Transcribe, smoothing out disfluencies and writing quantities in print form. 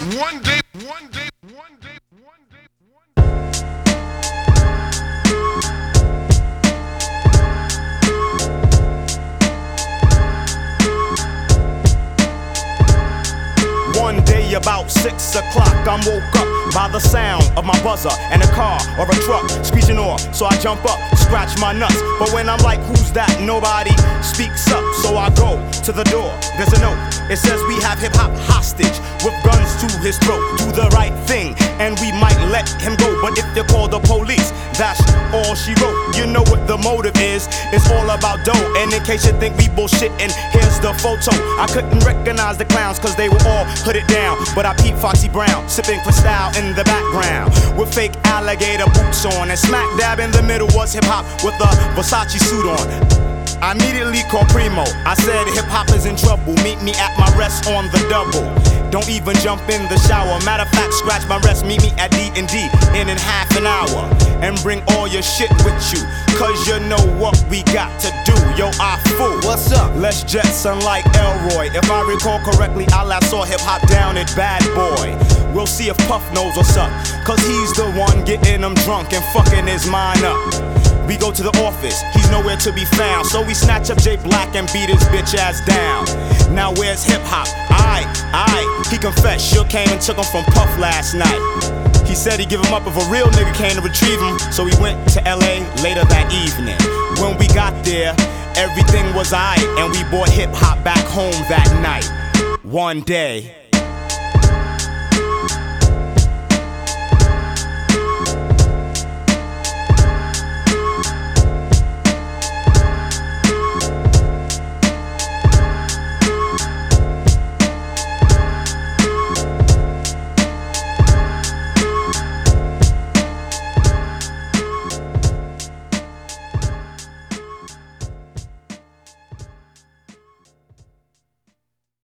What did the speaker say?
one day. One day about 6 o'clock, I'm woke up by the sound of my buzzer and a car or a truck screeching off. So I jump up, scratch my nuts. But when I'm like, who's that? Nobody speaks up. So I go to the door. There's a note. It says we have hip hop hostage with guns to his throat. Do the right thing and we might let him go. But if they call the police, that's all she wrote. You know what the motive is. It's all about dough. And in case you think we bullshitting, here's the photo. I couldn't recognize the clowns cause they were all hooded down. But I peeped Foxy Brown sipping Cristal in the background with fake alligator boots on. And smack dab in the middle was hip hop with a Versace suit on. I immediately called Primo. I said hip hop is in trouble. Meet me at my rest on the double. Don't even jump in the shower. Matter of fact, scratch my rest. Meet me at D&D in half an hour. And bring all your shit with you, cause you know what we got to do. Yo, I fool. What's up? Let's Jetson like Elroy. If I recall correctly, I last saw hip hop down at Bad Boy. We'll see if Puff knows what's up, cause he's the one getting them drunk and fucking his mind up. We go to the office, he's nowhere to be found. So we snatch up Jay Black and beat his bitch ass down. Now where's hip hop? Aight, he confessed, Shook came and took him from Puff last night. He said he'd give him up if a real nigga came to retrieve him. So we went to LA later that evening. When we got there, everything was aight, and we brought hip hop back home that night. One day.